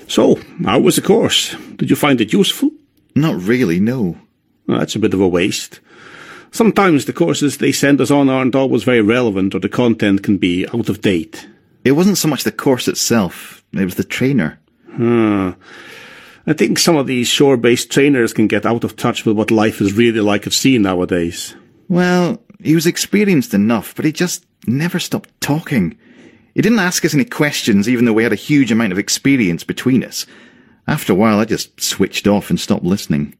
So, how was the course? Did you find it useful? Not really, no. Well, that's a bit of a waste. Sometimes the courses they send us on aren't always very relevant, or the content can be out of date. It wasn't so much the course itself, it was the trainer. I think some of these shore-based trainers can get out of touch with what life is really like at sea nowadays. Well, he was experienced enough, but he just never stopped talking. He didn't ask us any questions, even though we had a huge amount of experience between us. After a while, I just switched off and stopped listening.